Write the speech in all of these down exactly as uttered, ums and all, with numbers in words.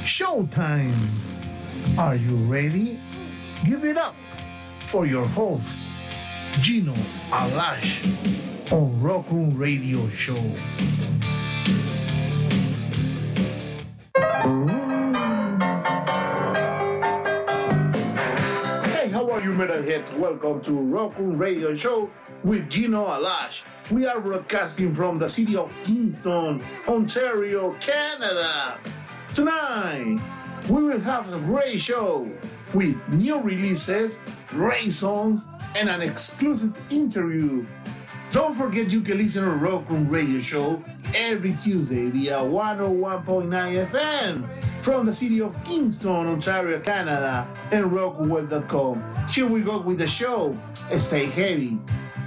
Showtime! Are you ready? Give it up for your host, Gino Alash, on Rock Room Radio Show. Hey, how are you, metalheads? Welcome to Rock Room Radio Show with Gino Alash. We are broadcasting from the city of Kingston, Ontario, Canada. Tonight, we will have a great show with new releases, great songs, and an exclusive interview. Don't forget you can listen to Rock Room Radio Show every Tuesday via one oh one point nine F M from the city of Kingston, Ontario, Canada, and rock web dot com. Here we go with the show. Stay heavy.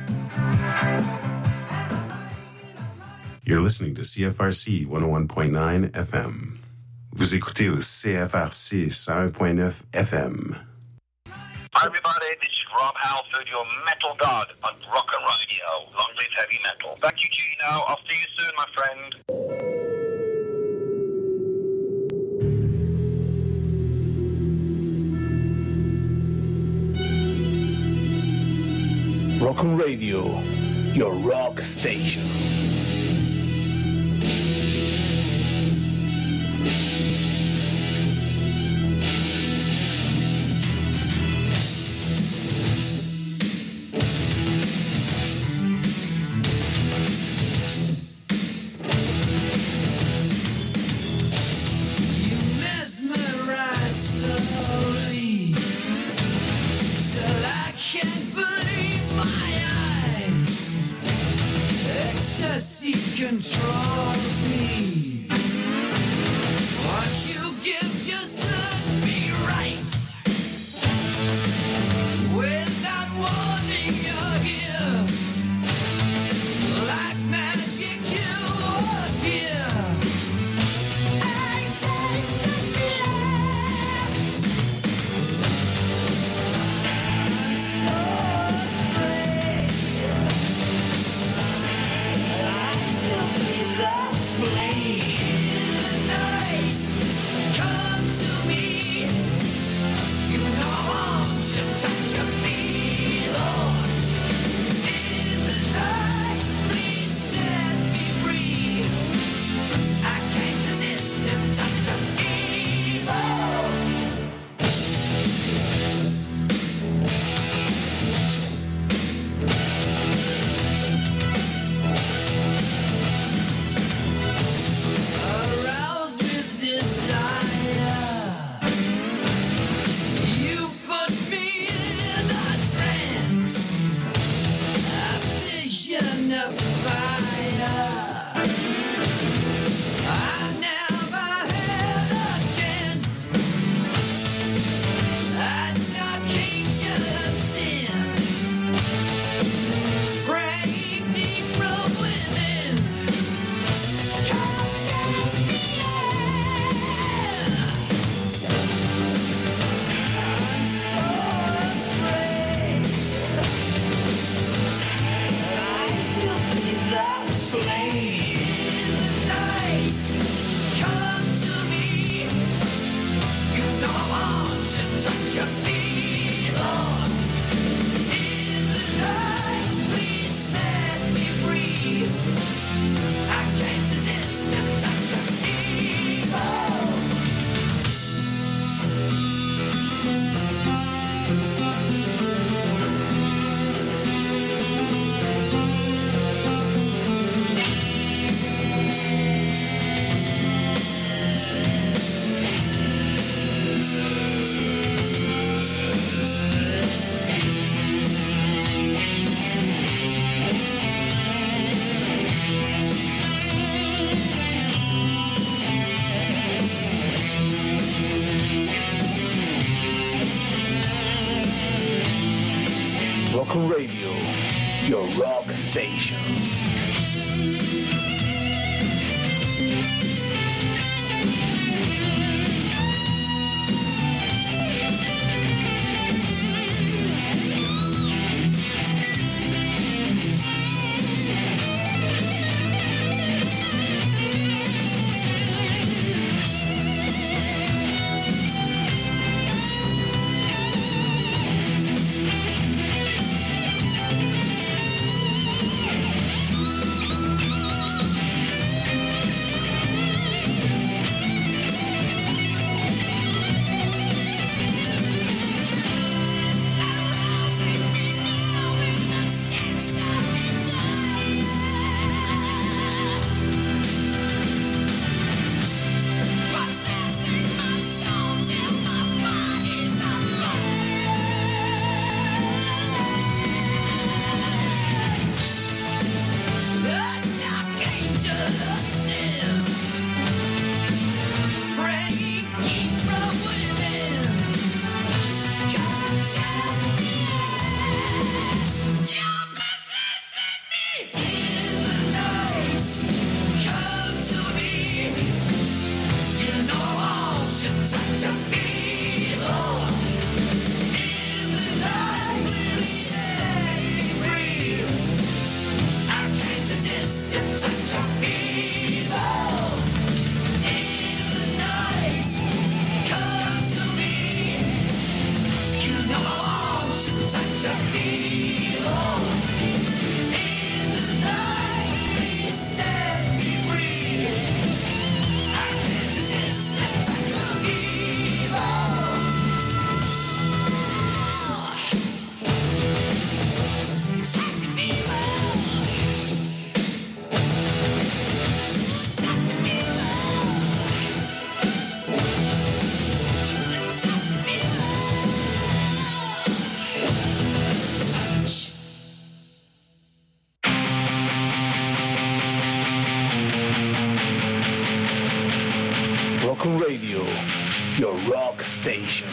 You're listening to C F R C one oh one point nine F M. Vous écoutez au C F R C one oh one point nine F M. Hi everybody, this is Rob Halford, your metal god on Rock and Radio. Long live heavy metal. Thank you, Gino. I'll see you soon, my friend. Rock and Radio, your rock station. Controls me. Once you give yourself me right, without warning you're here, like magic you appear. I taste the fear. I'm so afraid. Rock and Radio, your rock station. Radio, your rock station.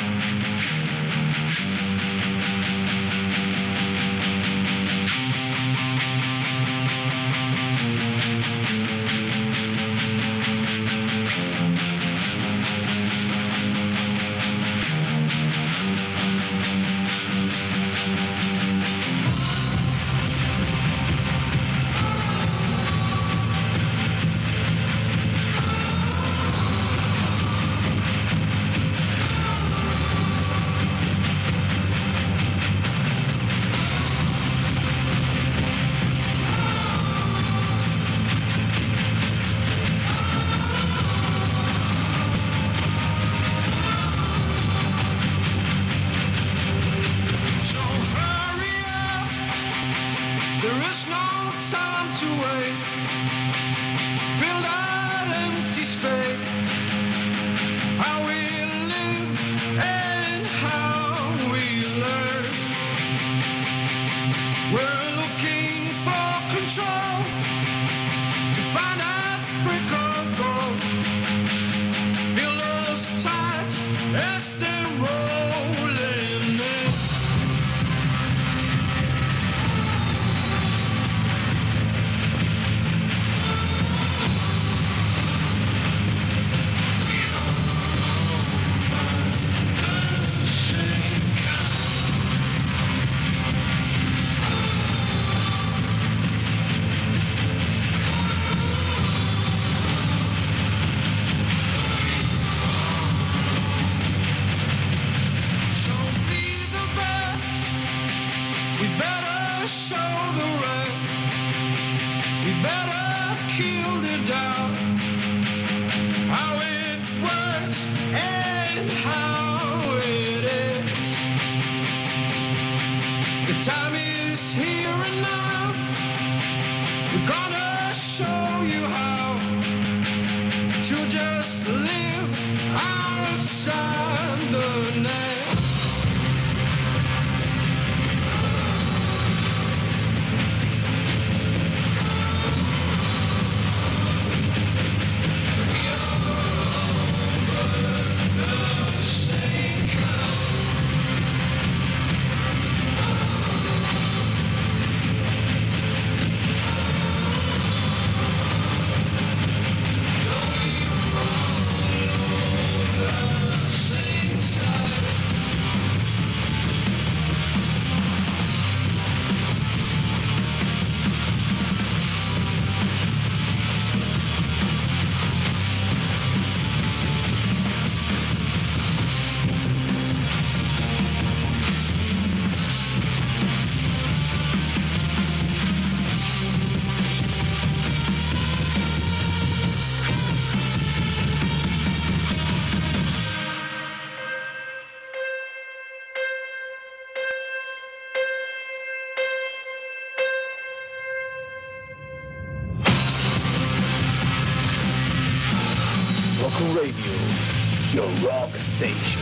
Radio, your rock station.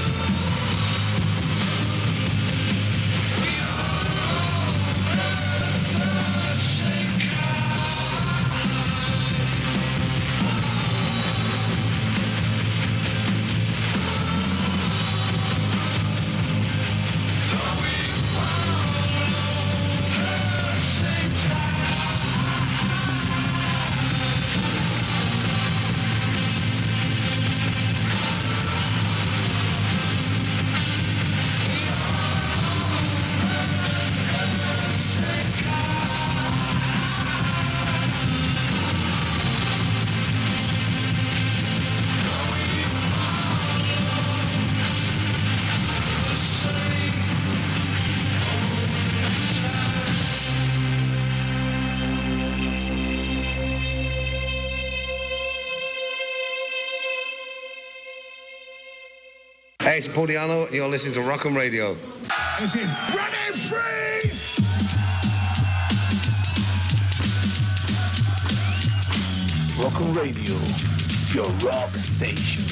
Hey, it's Pauliano, and you're listening to Rock and Radio. This is Running Free! Rock and Radio, your rock station.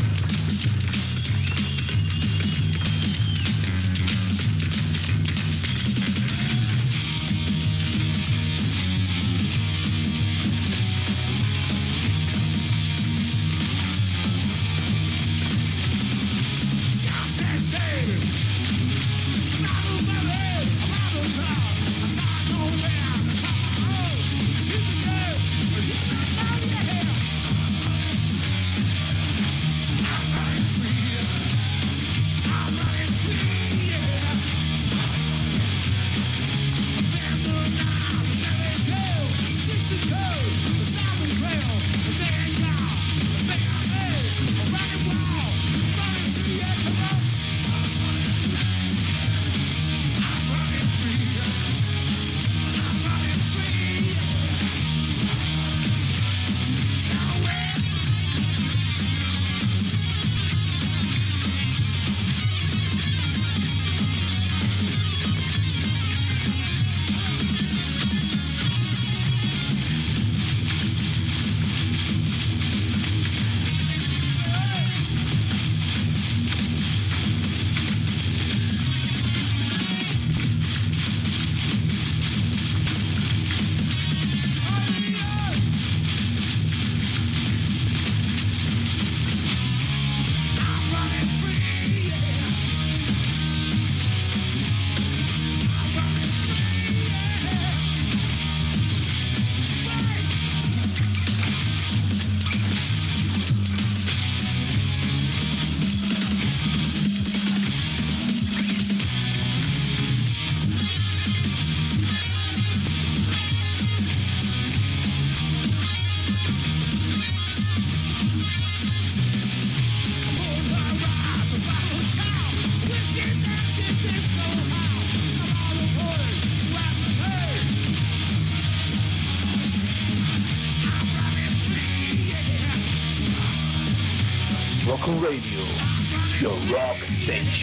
Rock'n Radio, your rock station.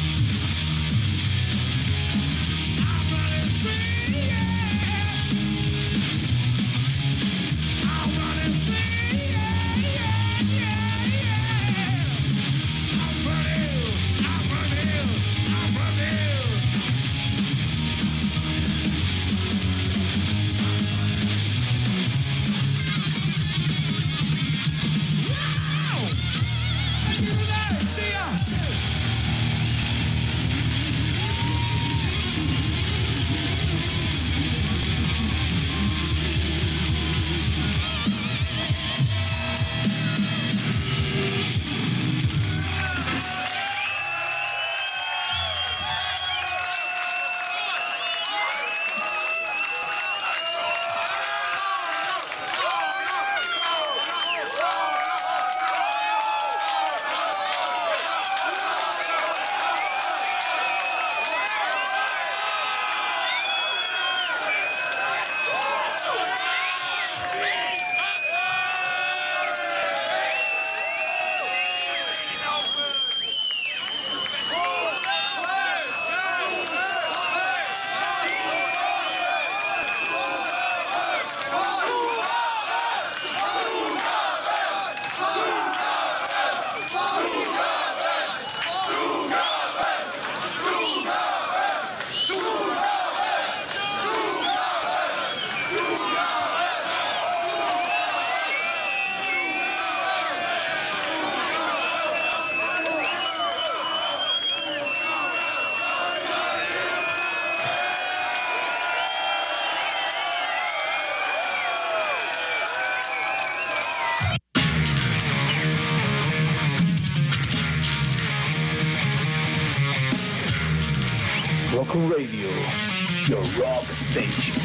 Rock'n Radio, your rock station.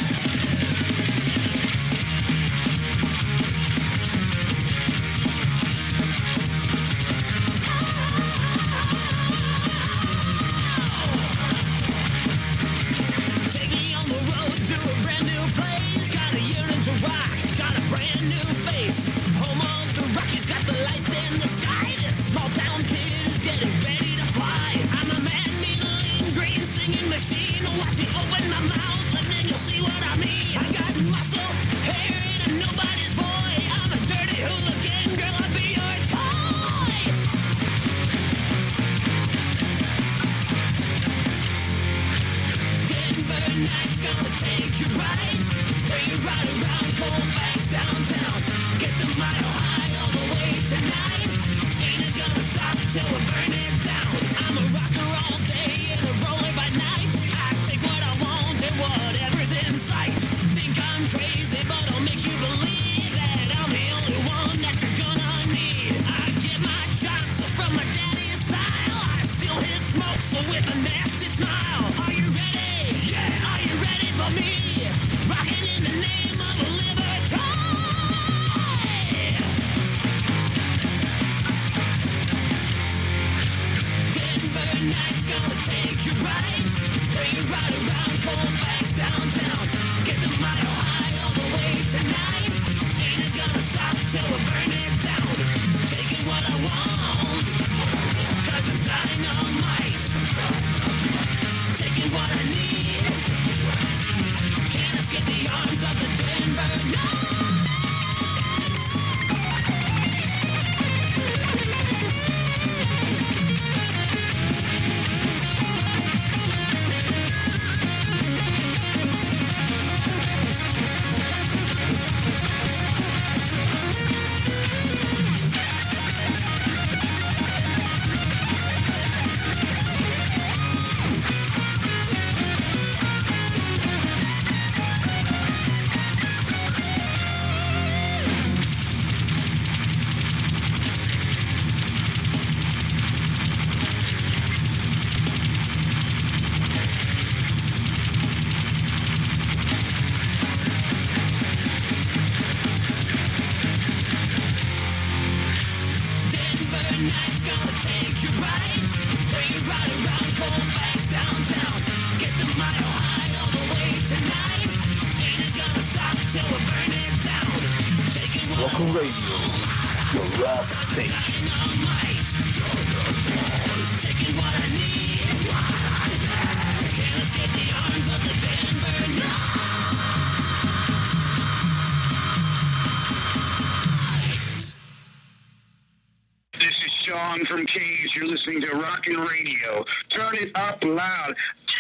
Rock'n Radio, your rock station. From Cage, you're listening to Rockin' Radio. Turn it up loud.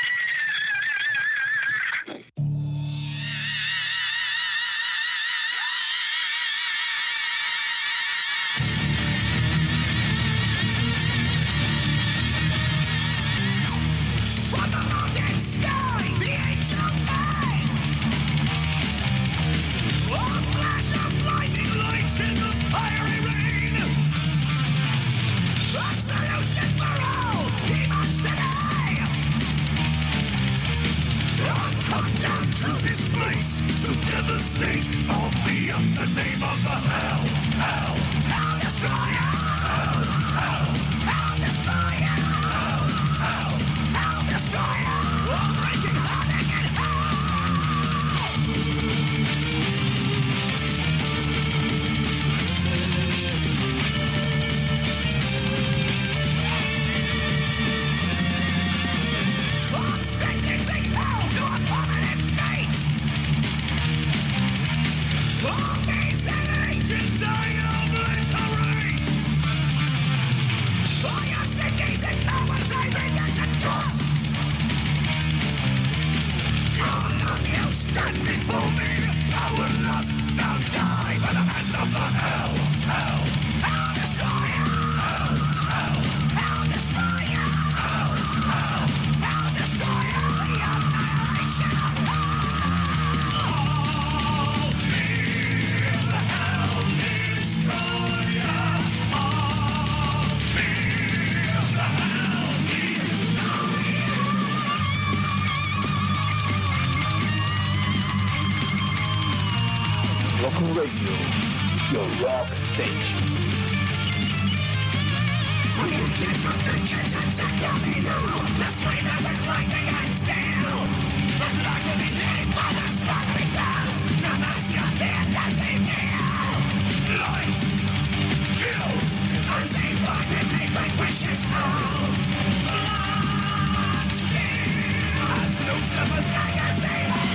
From the mountain sky, the angel light. A flash of lightning lights in the fiery rain. A solution for all demons today. I'll come down to this place to devastate all beyond the name of the hell, hell, hell destroyer. Hell, hell, hell destroyer. Hell, hell, hell destroyer. All wreaking havoc in hell. I'm sentencing hell to a permanent fate. Armies and agents I obliterate. Fire cities and towers I regret and trust. All of you stand before me, powerless. Now die by the hand of the hell, hell, hell destroyer. Hell, hell, hell destroyer. Hell, hell, hell destroyer. The annihilation of hell. All fear the hell destroyer. All fear the hell destroyer. Rockin' Radio, your rock station. Created from bitches and secondly new. The scream of it lightning and steel. The blood will be paid by the struggling bells. No mercy on fear does they feel. Light kills. Unseen blood and they bring wishes home. Blood spills. Lucifer's legacy.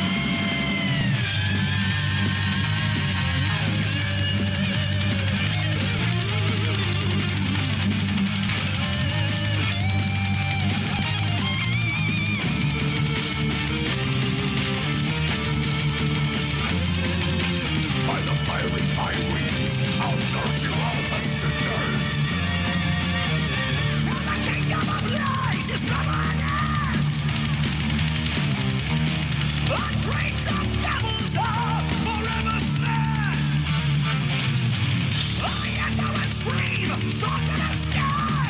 By the fiery high winds, I'll urge you all to sinners. The kingdom of lies is rubber and ash. The dreams of devils are forever smashed. I echo a scream, shot to the sky.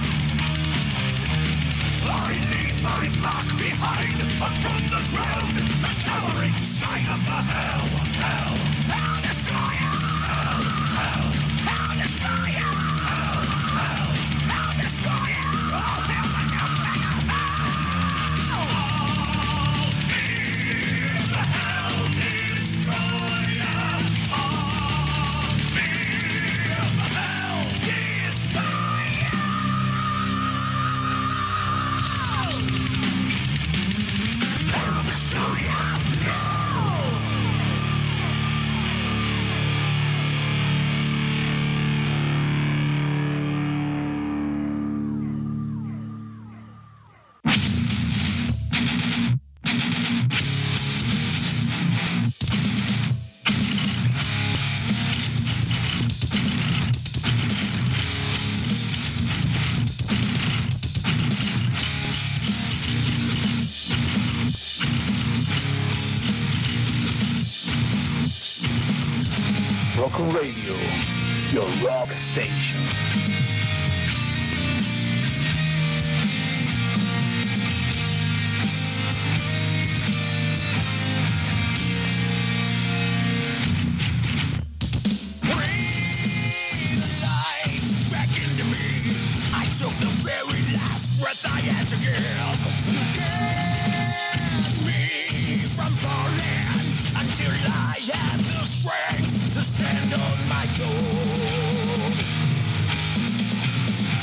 I leave my mark behind, but from the ground, the towering sign of the hell, hell, hell destroyer. Hell, hell, hell destroyer. Hell, hell, hell destroyer. All hail the new king of hell. All fear the hell destroyer. All fear the hell destroyer. Hell destroyer. No! Rockin' Radio, your rock station. Breathe life back into me. I took the very last breath I had to give. Get me from falling until I have the strength to stand on my own.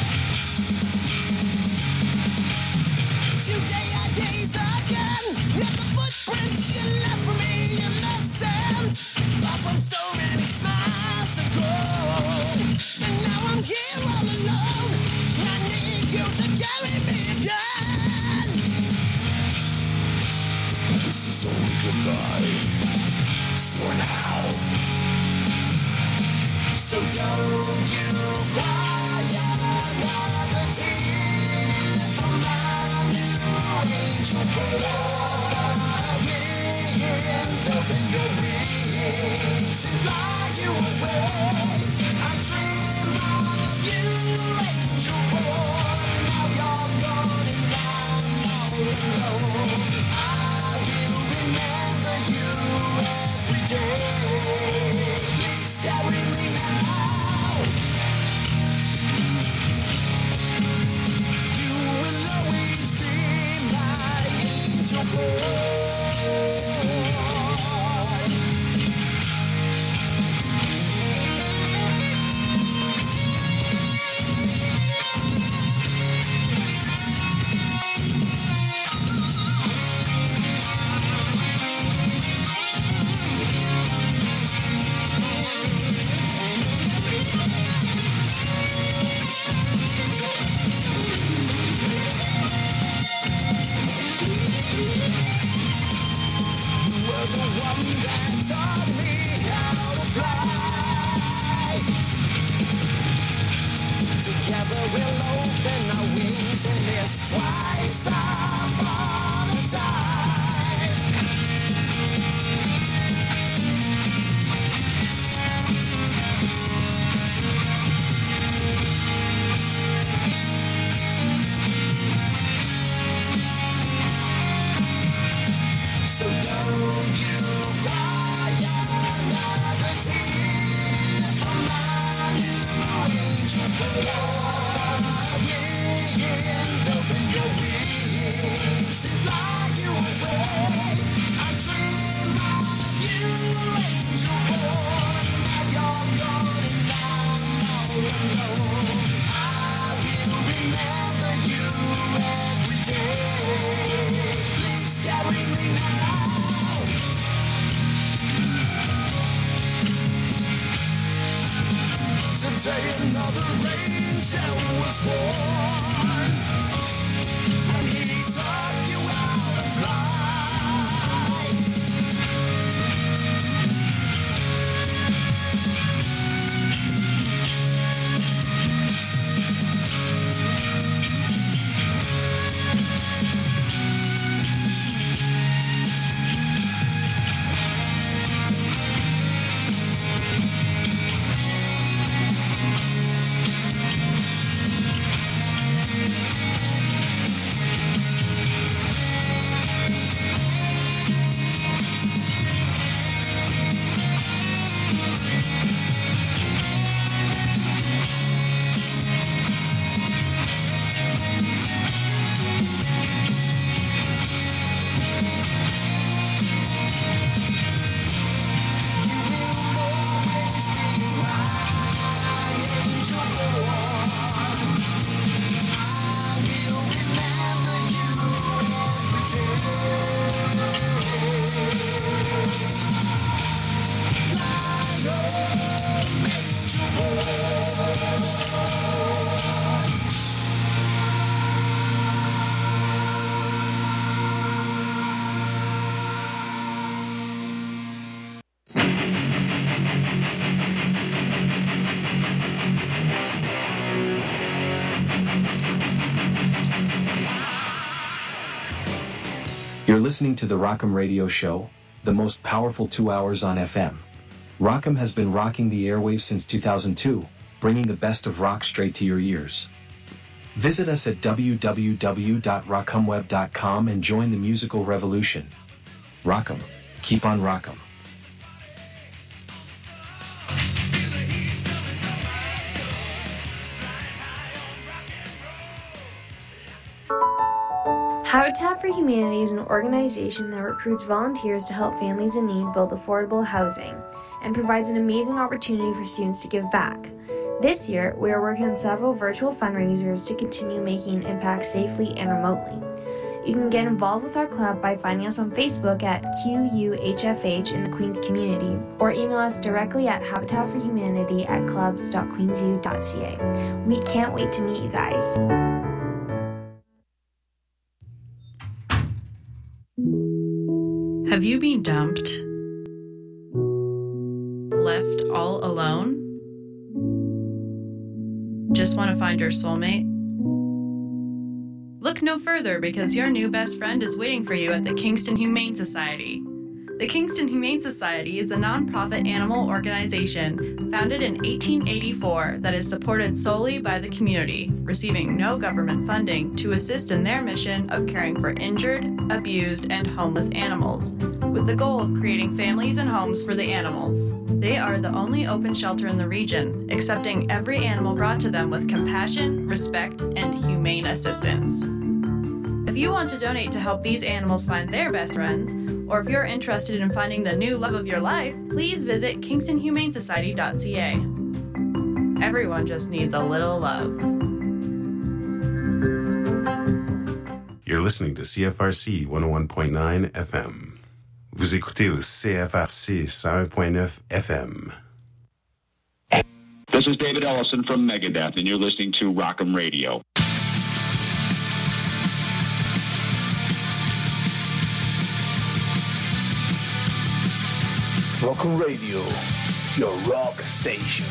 to carry me down. This is only goodbye. For now. So don't you cry another tear for my new angel boy. Wind open your wings and fly you away. I dream of you, angel boy. Now you're gone and I'm all alone. I will remember you every day. Please carry me now. You will always be my angel boy. Together we'll open our wings and miss twice upon a time. So don't you cry another tear for my new angel boy. Wind open your wings and fly you away. I dream of you, angel boy. Now you're gone and I'm all alone. I will remember you every day. Please carry me now. Today another angel was born, and he taught you how to fly. You're listening to the Rock'em Radio Show, the most powerful two hours on F M. Rock'em has been rocking the airwaves since two thousand two, bringing the best of rock straight to your ears. Visit us at w w w dot rock'em web dot com and join the musical revolution. Rock'em, keep on rock'em. Habitat for Humanity is an organization that recruits volunteers to help families in need build affordable housing and provides an amazing opportunity for students to give back. This year, we are working on several virtual fundraisers to continue making an impact safely and remotely. You can get involved with our club by finding us on Facebook at Q U H F H in the Queens community, or email us directly at habitat for humanity at clubs dot queensu dot c a. We can't wait to meet you guys. Have you been dumped? Left all alone? Just want to find your soulmate? Look no further, because your new best friend is waiting for you at the Kingston Humane Society. The Kingston Humane Society is a nonprofit animal organization founded in eighteen eighty-four that is supported solely by the community, receiving no government funding to assist in their mission of caring for injured, abused, and homeless animals, with the goal of creating families and homes for the animals. They are the only open shelter in the region, accepting every animal brought to them with compassion, respect, and humane assistance. If you want to donate to help these animals find their best friends, or if you're interested in finding the new love of your life, please visit kingston humane society dot c a. Everyone just needs a little love. You're listening to C F R C one oh one point nine F M. Vous écoutez au C F R C one oh one point nine F M. This is David Ellison from Megadeth, and you're listening to Rock'em Radio. Rock'em Radio, your rock station.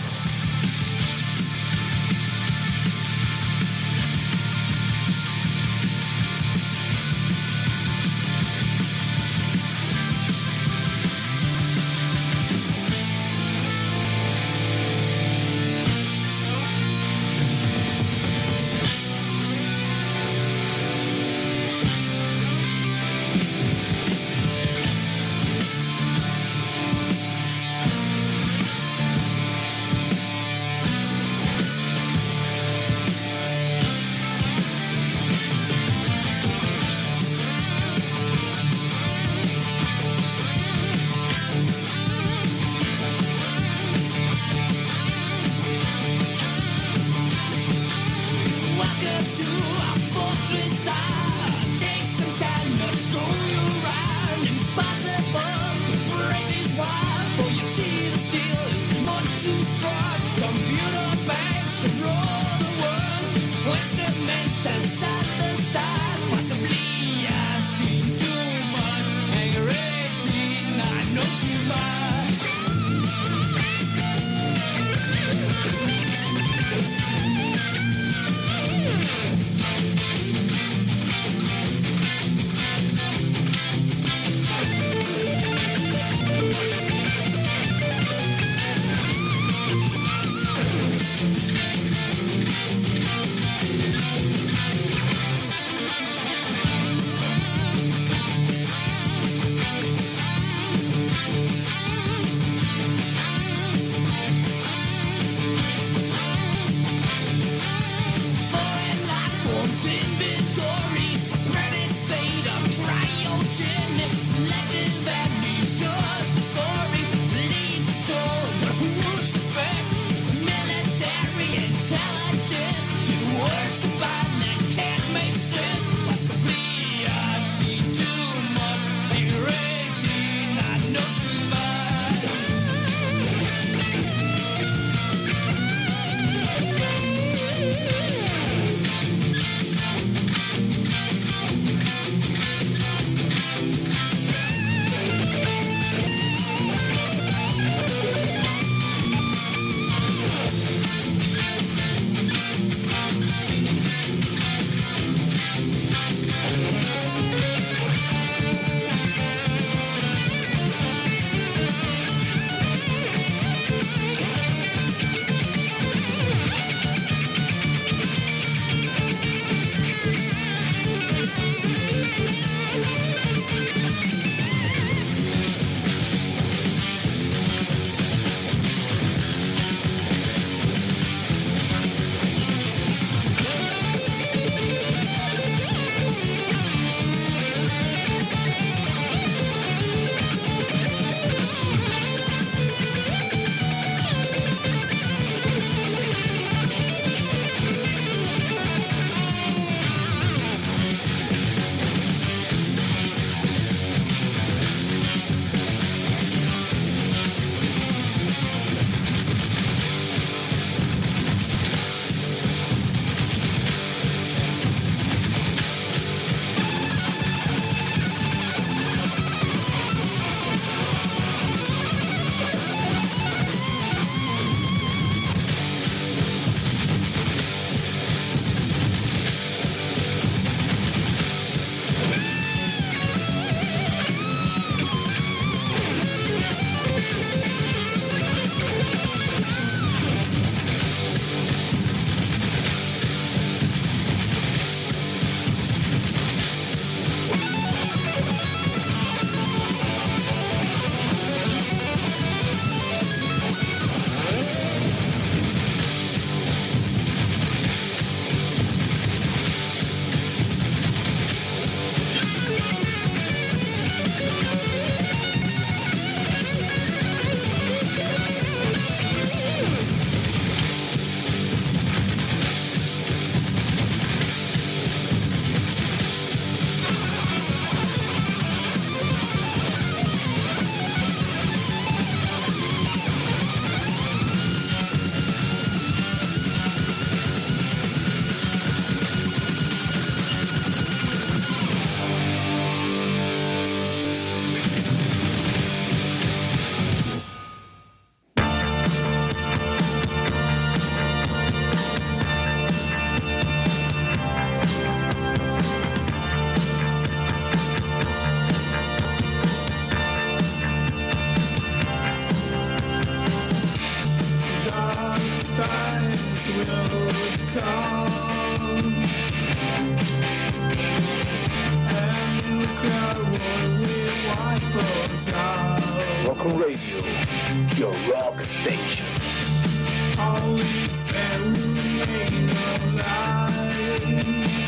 Rock'n Radio, your rock station. Only fair remain alive.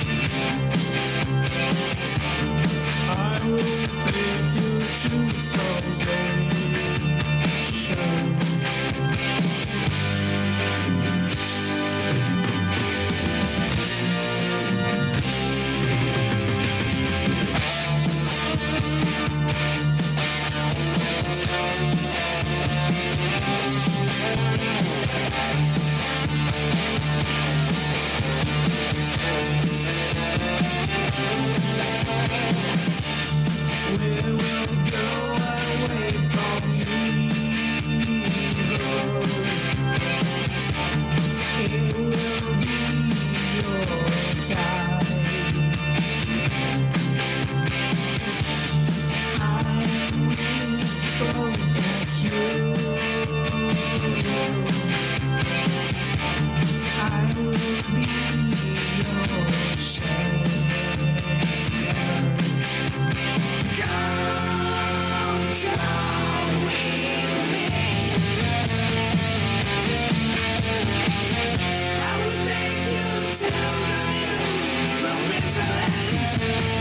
I will take you to salvation. We will go away from evil. It will be your guide. I will protect you. I will be your shelter. Come, come with me. I will take you to the new promised land.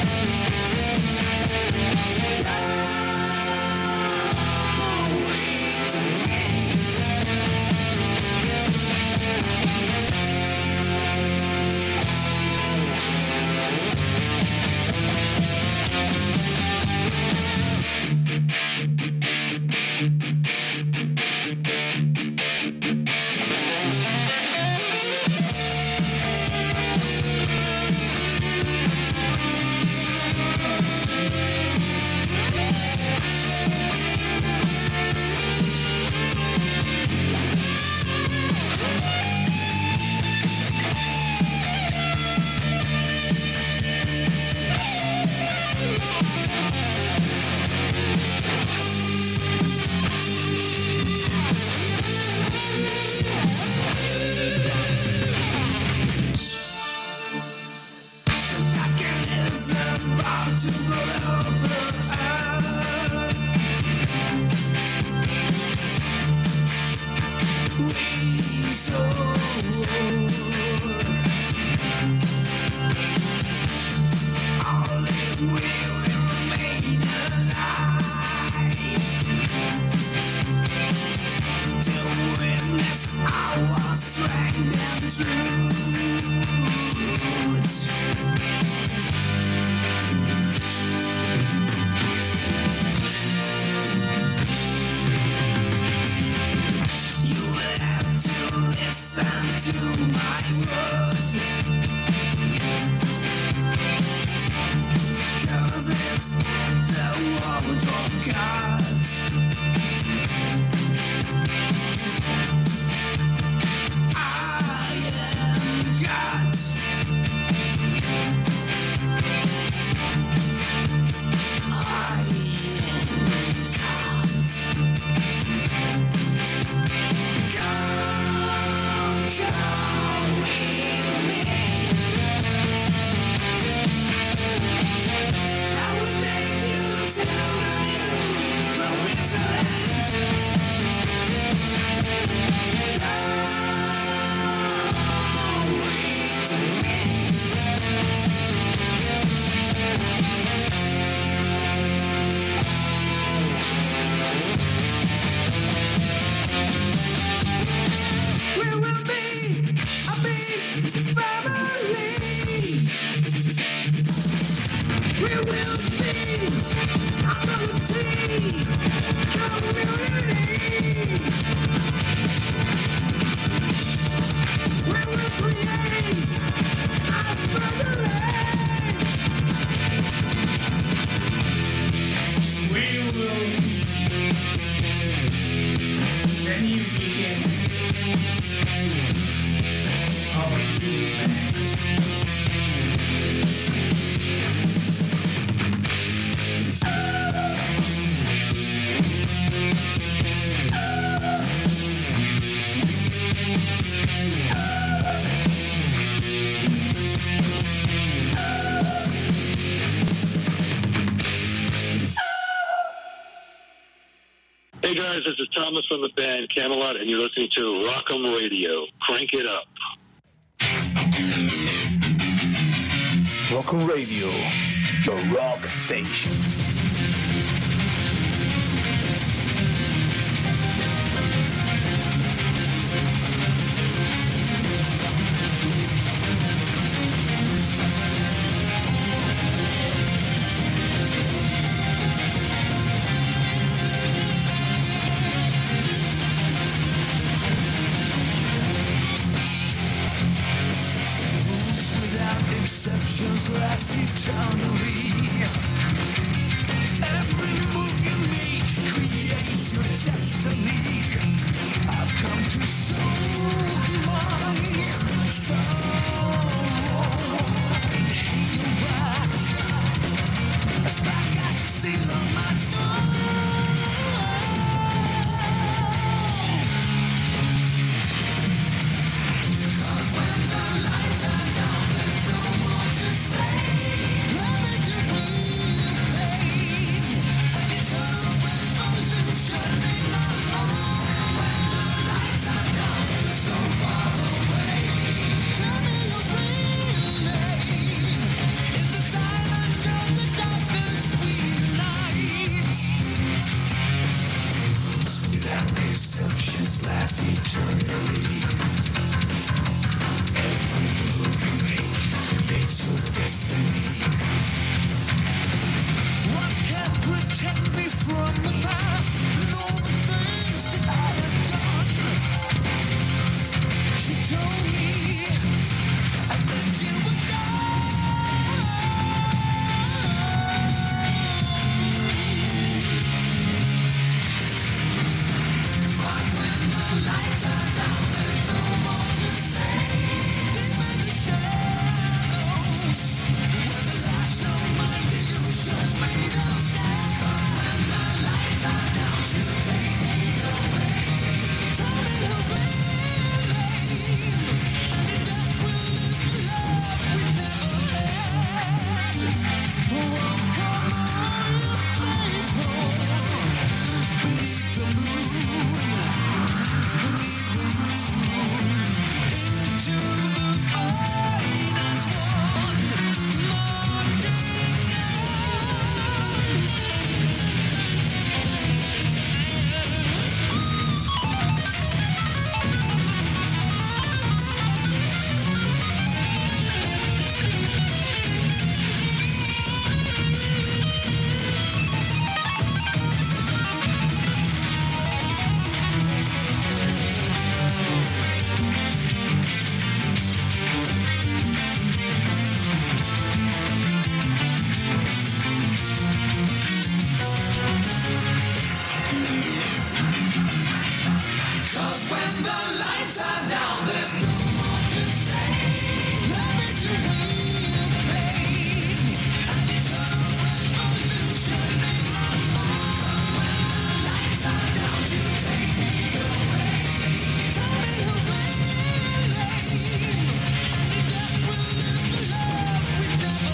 Come with me. Hey guys, this is Thomas from the band Camelot, and you're listening to Rock'em Radio. Crank it up. Rock'em Radio, the rock station. Exceptions last eternally. Every move you make creates your destiny. I've come to soothe my sorrow and hang you back as back as the seal on my soul. Cause when the lights are down, there's no more to say. Love is the pain, and eternal revolution in my heart. When the lights are down, you're so far away. Tell me your real name. In the silence of the darkness we unite. Without exceptions last eternally. Every move you make creates your destiny. One can't protect me from the past and all the things that I have done. She told me, and then she was gone. But when the lights are down, there's no more to say. Deep in the shadows, where the last of my illusions made of stars. 'Cause when the lights are down, she'll take me away. Tell me her real name, and in death we'll live the love we never had. Oh, come on, faithful, beneath the moon, beneath the moon, into the finest one, marching Cause when the lights are down, there's no more to say. Love is the real pain, and eternal revolution in my heart. 'Cause when the lights are down, you take me away. Tell me her real name, and in death we'll live the love we never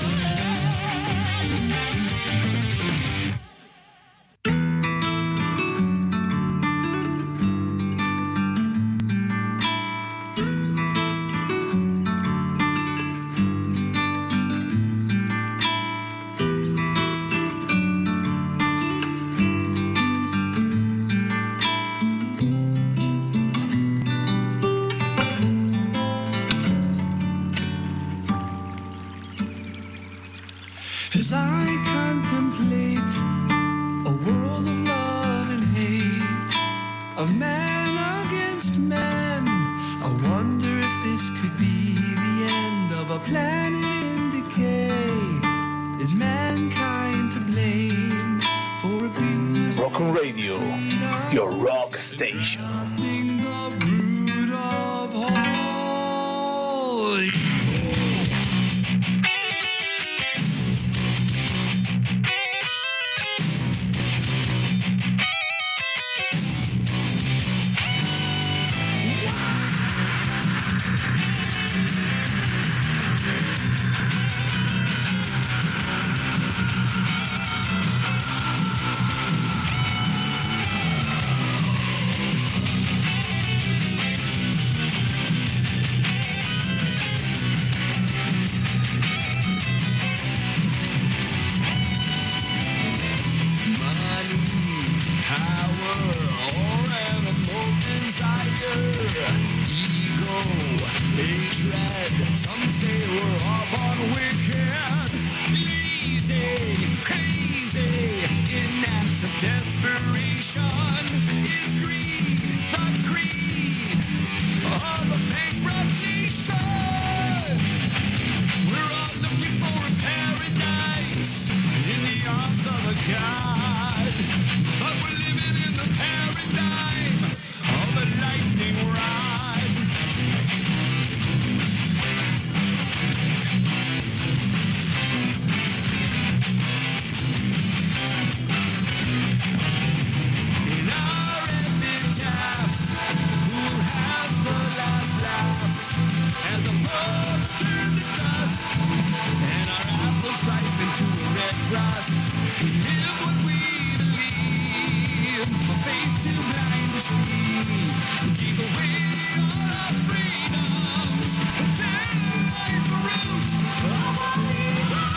As I contemplate a world of love and hate, of man against man, I wonder if this could be the end of a planet in decay. Is mankind to blame for abuse? Rock'em Radio, your rock station. Nothing the root of all evil. hatred. Some say we're all born wicked, lazy, crazy, in acts of desperation. Is greed the creed of a bankrupt nation? We're all looking for a paradise in the arms of a God, but we're living in the paradigm of a lightning rod. In our epitaph, who'll have the last laugh as the bugs turn to dust and our apples ripen to a red rust? We live what we believe, a faith too blind to see. We give away all our freedoms and terrorize the root of our ego.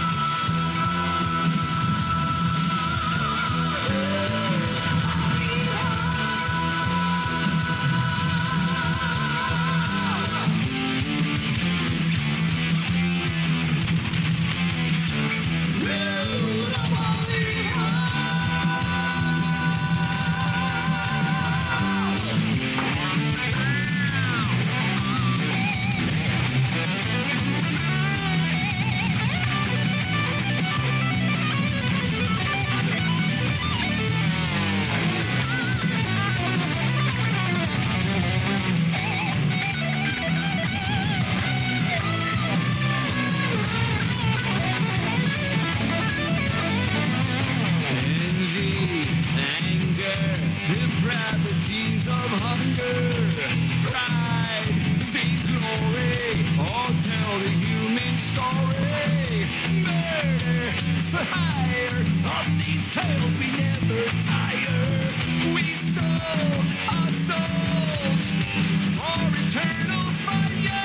Envy, anger, depravities of hunger, pride, fake glory, all tell the human story. Murder for hire, on these tales we never tire. We sold our souls for eternal fire.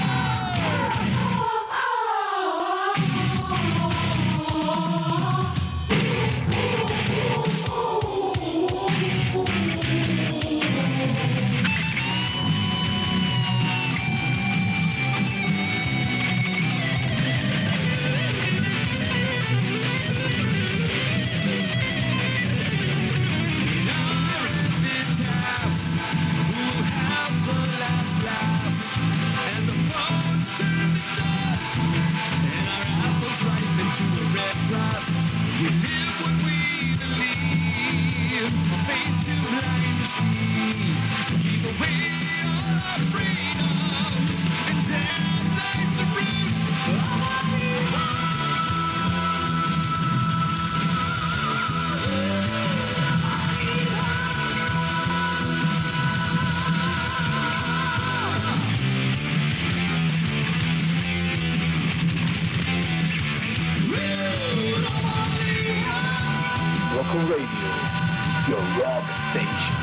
In our epitaph, who'll have the last laugh as the bones turn to dust and our apples ripen to a red rust? We live what we believe, a faith too blind to see. Give away all our freedoms, and there lies the root of our evil. Rock'n Radio, your rock station.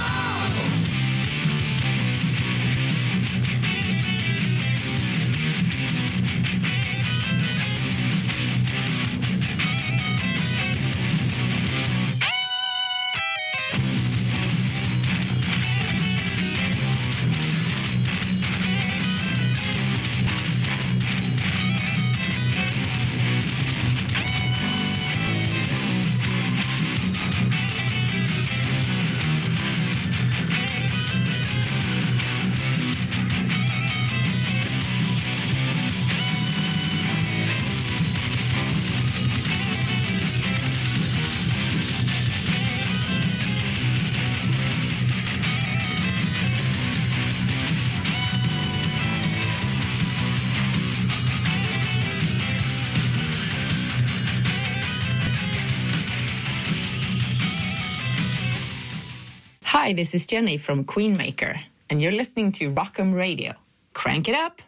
Hi, this is Jenny from Queenmaker, and you're listening to Rock'em Radio. Crank it up!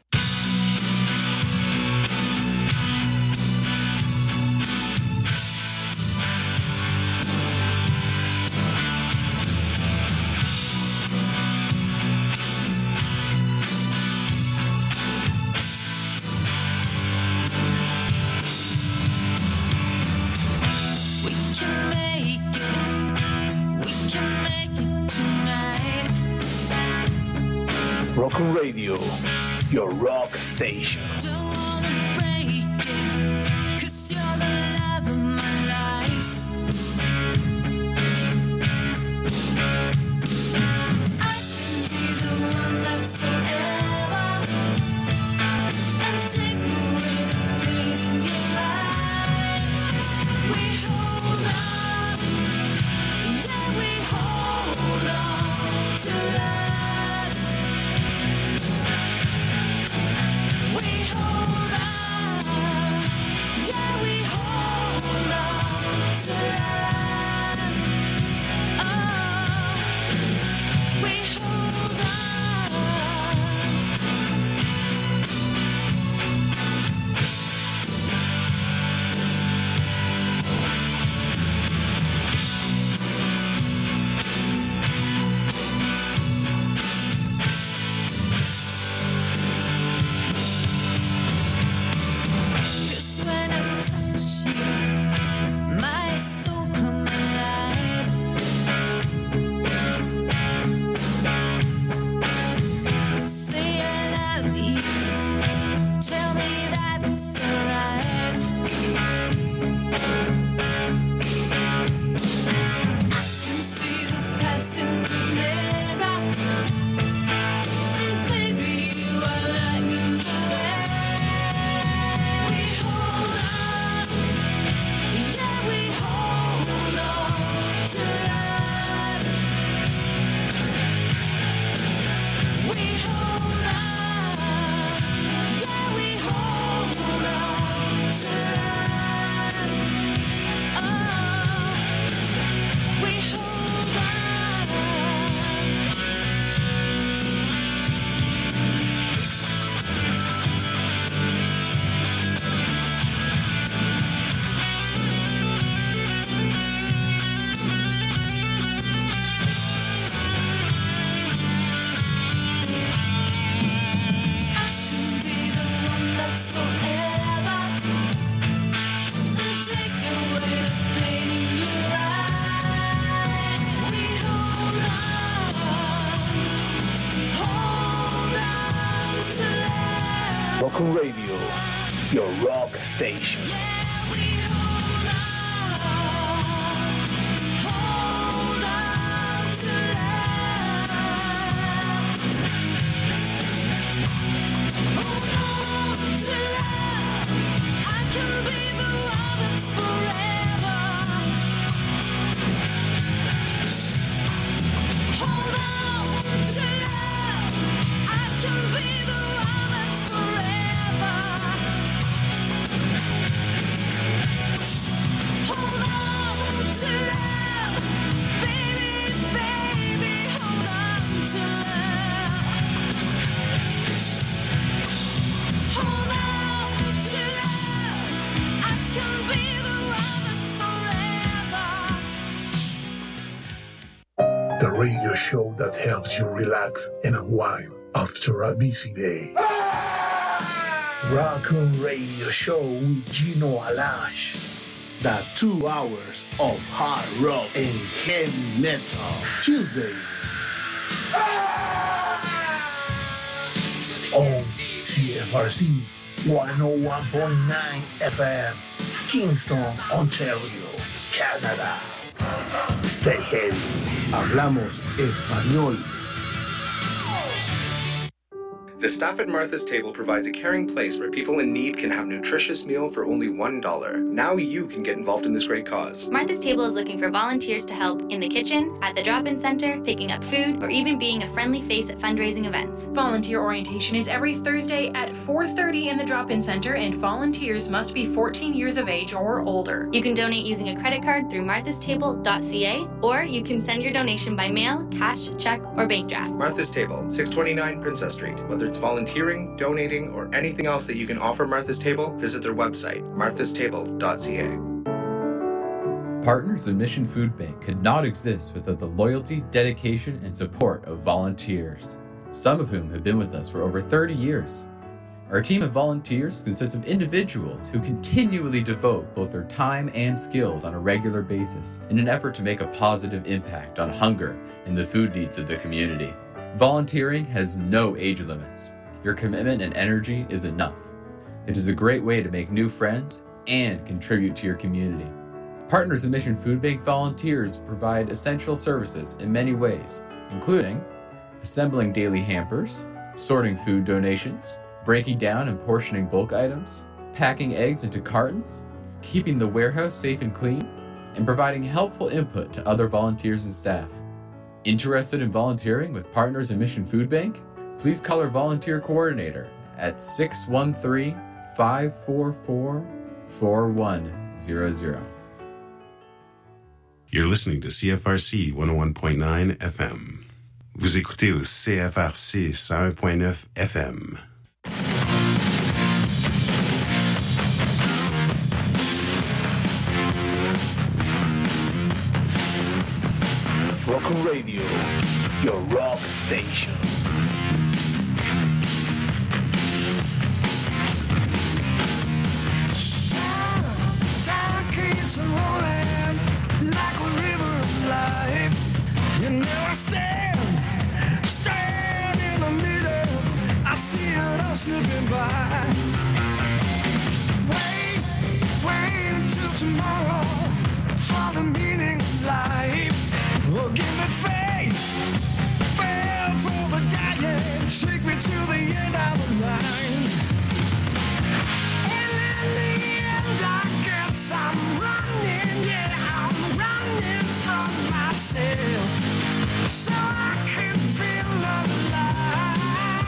Rockin' Radio, your rock station. Don't wanna break it, 'cause you're the love of my life. I can be the one that's forever, and take away the pain in your life. We hold on, yeah, we hold on to love. We hold on, yeah, we hold on to love. Oh, we hold on. Cause when I touch you, my soul come alive. Say I love you, tell me that it's alright. I can see the past in the mirror, and baby you are lighting the way. We hold on, yeah, we hold on to love. We hold on, yeah, we hold on to love. Oh, we hold on. I can be the one that's forever, and take away the pain in your eyes. We hold on, hold on to love. Rockin' Radio, your rock station. Yeah, we hold on, hold on to love. Hold on to love. I can be the one that's forever. Hold on to love. I can be the one that's forever. Hold on to love, baby, baby, hold on to love. Hold on to love, I can be the one that's forever. The radio show that helps you relax and unwind after a busy day. Rockin' Radio Show with Gino Alash. The two hours of hard rock and heavy metal. Tuesdays. On C F R C one oh one point nine F M. Kingston, Ontario, Canada. Stay heavy. Hablamos español. The staff at Martha's Table provides a caring place where people in need can have a nutritious meal for only one dollar. Now you can get involved in this great cause. Martha's Table is looking for volunteers to help in the kitchen, at the drop-in center, picking up food, or even being a friendly face at fundraising events. Volunteer orientation is every Thursday at four thirty in the drop-in center, and volunteers must be fourteen years of age or older. You can donate using a credit card through marthas table dot c a, or you can send your donation by mail, cash, check, or bank draft. Martha's Table, six twenty-nine Princess Street. Whether it's volunteering, donating, or anything else that you can offer Martha's Table, visit their website, marthas table dot c a. Partners in Mission Food Bank could not exist without the loyalty, dedication, and support of volunteers, some of whom have been with us for over thirty years. Our team of volunteers consists of individuals who continually devote both their time and skills on a regular basis in an effort to make a positive impact on hunger and the food needs of the community. Volunteering has no age limits. Your commitment and energy is enough. It is a great way to make new friends and contribute to your community. Partners in Mission Food Bank volunteers provide essential services in many ways, including assembling daily hampers, sorting food donations, breaking down and portioning bulk items, packing eggs into cartons, keeping the warehouse safe and clean, and providing helpful input to other volunteers and staff. Interested in volunteering with Partners in Mission Food Bank? Please call our volunteer coordinator at six one three, five four four, four one zero zero. You're listening to C F R C one oh one point nine F M. Vous écoutez au C F R C one oh one point nine F M. Rock'n Radio, your rock station. Time keeps rolling like a river of life. You know I stand, stand in the middle. I see it all slipping by. Wait, wait until tomorrow for the meaning of life. Oh, give me faith, fail for the dying, take me to the end of the line. And in the end, I guess I'm running, yeah, I'm running from myself, so I can feel alive.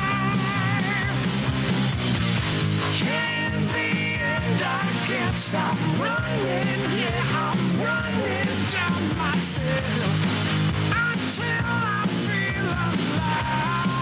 In the end, I guess I'm running, yeah, I'm running down myself. Until I feel alive.